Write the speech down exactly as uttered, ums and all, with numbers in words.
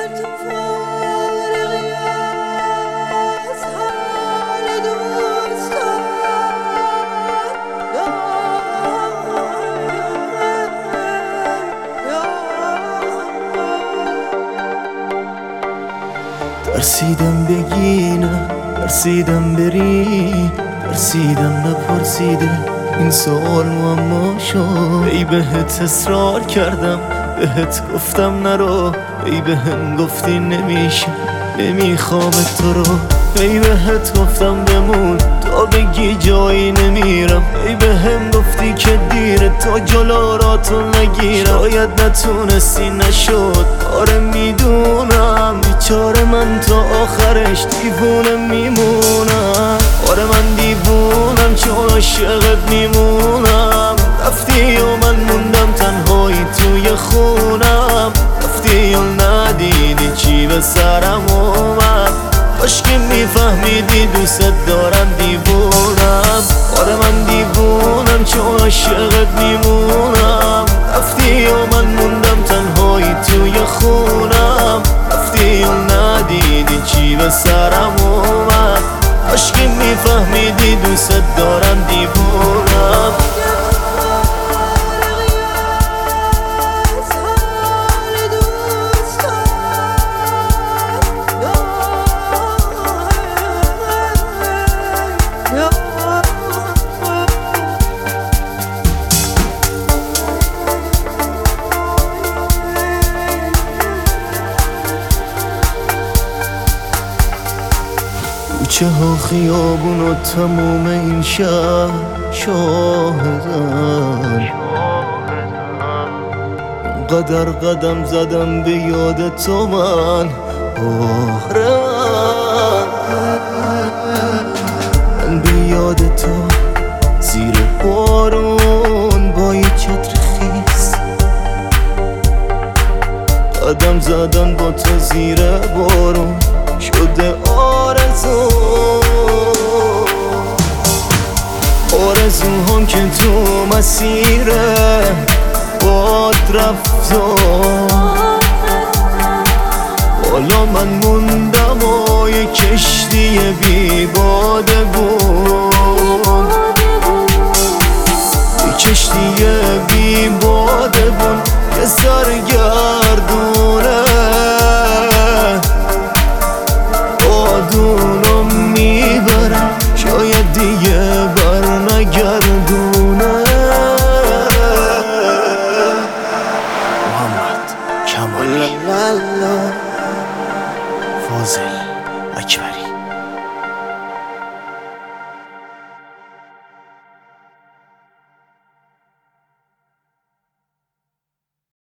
ترسیدم بگی نه، ترسیدم بری، ترسیدم نپرسیده این سوال معما شد. ای بهت اصرار کردم، بهت گفتم نرو، ای بهم گفتی نمیشه نمیخوام تو رو. ای بهت گفتم بمون تا بگی جایی نمیرم، ای بهم گفتی که دیره تا جلاراتو نگیرم. شاید نتونستی نشد، آره میدونم بیچاره من تا آخرش دیوونه میمونم. آره من دیوونم چون عاشقت میمونم. رفتی و من موندم تنهایی توی خونم، رفتی و ندیدی چی به سرم اومد. کاش که میفهمیدی دوست دارم دیوونم. آره من دیوونم چون عاشقت میمونم. رفتی و من موندم تنهایی توی خونم، رفتی و ندیدی چی به سرم اومد. کاش که میفهمیدی دوست دارم دیوونم. کوچه ها خیابون و تموم این شهر شاهدن. قدر قدم زدم به یاد تو من، آره من به یاد تو زیر بارون با یه چتر خیس. قدم زدن با تو زیر بارون شده آرزو، آرزوهام که تو مسیره باد رفت و حالا من موندم و یه کشتی بی باده بود. یه کشتی بی باده بود که سرگردونه بادونو میبره، شاید دیگه بر نگردونه. محمد کمالی، فاضل اکبری.